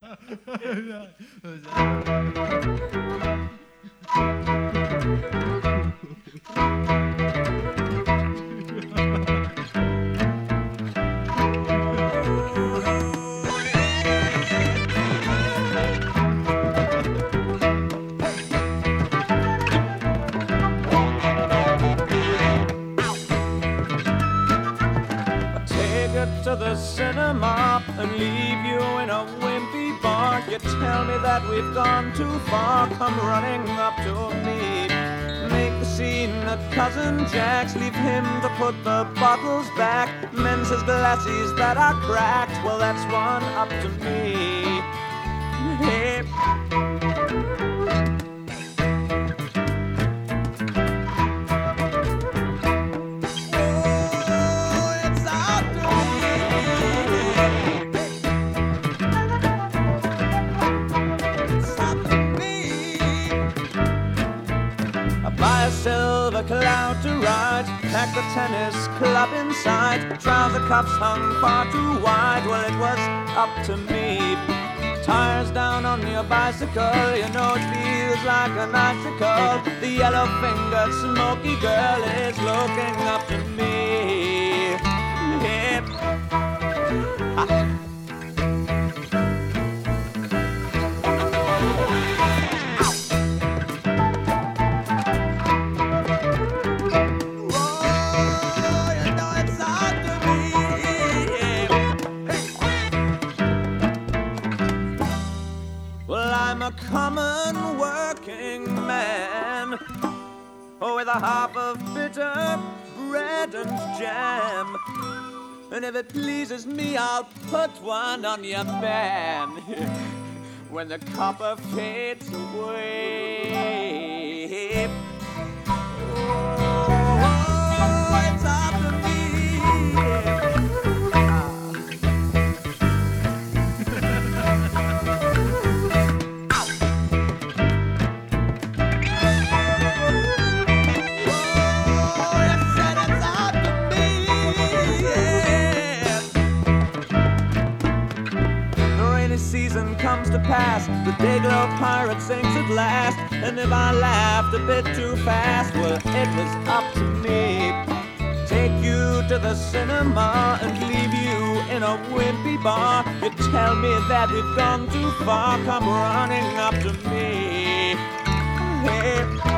To the cinema and leave you in a wimpy bar. You tell me that we've gone too far. Come running up to me. Make the scene at Cousin Jack's. Leave him to put the bottles back. Mends his glasses that are cracked. Well, that's one up to me. Hey. Silver cloud to ride, pack the tennis club inside. Trouser cuffs hung far too wide, well it was up to me. Tires down on your bicycle, you know it feels like an icicle. The yellow-fingered smoky girl is looking up to me. Hip. A common working man with a half of bitter bread and jam, and if it pleases me I'll put one on your man when the copper fades away. Oh, it's up to me. Season comes to pass, the Dayglow pirate sinks at last. And if I laughed a bit too fast, well, it was up to me. Take you to the cinema and leave you in a wimpy bar. You tell me that we've gone too far, come running up to me. Hey.